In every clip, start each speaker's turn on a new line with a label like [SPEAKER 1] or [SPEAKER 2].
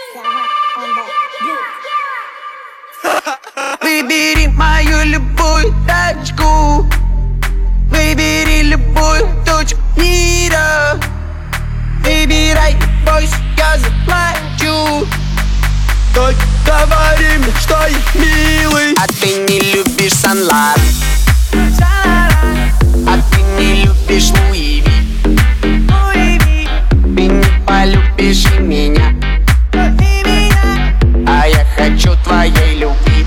[SPEAKER 1] Выбери мою любую тачку, выбери любую точку мира. Выбирай, бойся, я заплачу. Только говори мне, что я милый. А ты не любишь Сан-Лоран, а ты не любишь Луи Ви. Ты не полюбишь и меня, а я хочу твоей любви.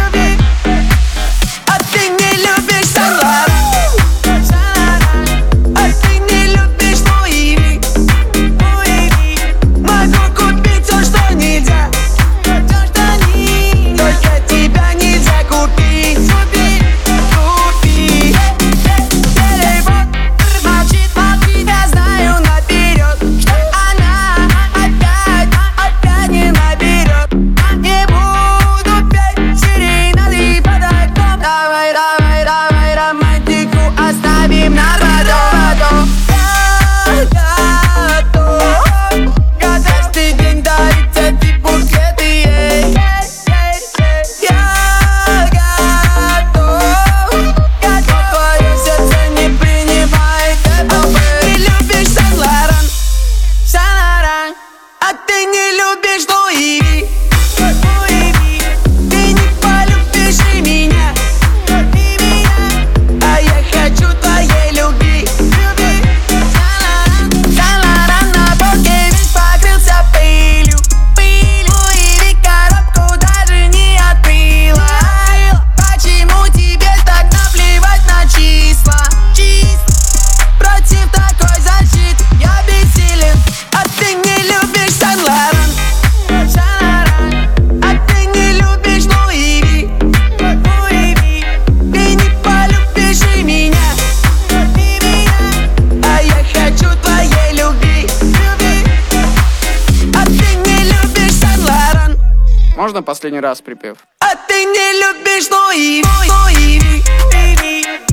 [SPEAKER 1] А ты не любишь Сан-Лоран, а ты не любишь Луи Ви. Могу купить все, что нельзя, только тебя нельзя купить. Купи. Телефон молчит, молчит, я знаю наперед, что она опять не наберет. Не буду петь серенады под окном. Давай, давай, давай романтику оставим на потом. Я готов каждый день дарить эти букеты ей. Я готов, твое сердце не принимает этого. Ты любишь Сан-Лоран, Сан-Лоран, а ты не любишь Луи Ви. Ты не полюбишь и меня, а я хочу твоей любви. Сан-Лоран на полке весь покрылся пылью. Луи Ви коробку даже не открыла. Почему тебе так наплевать на числа? Против такой защиты я бессилен. А ты не любишь Сан-Лоран, Сан-Лоран, а ты не любишь Луи Ви. Ты не полюбишь и меня, а я хочу твоей любви. А ты не любишь Сан-Лоран,
[SPEAKER 2] Можно последний раз припев?
[SPEAKER 1] а ты не любишь Луи Ви.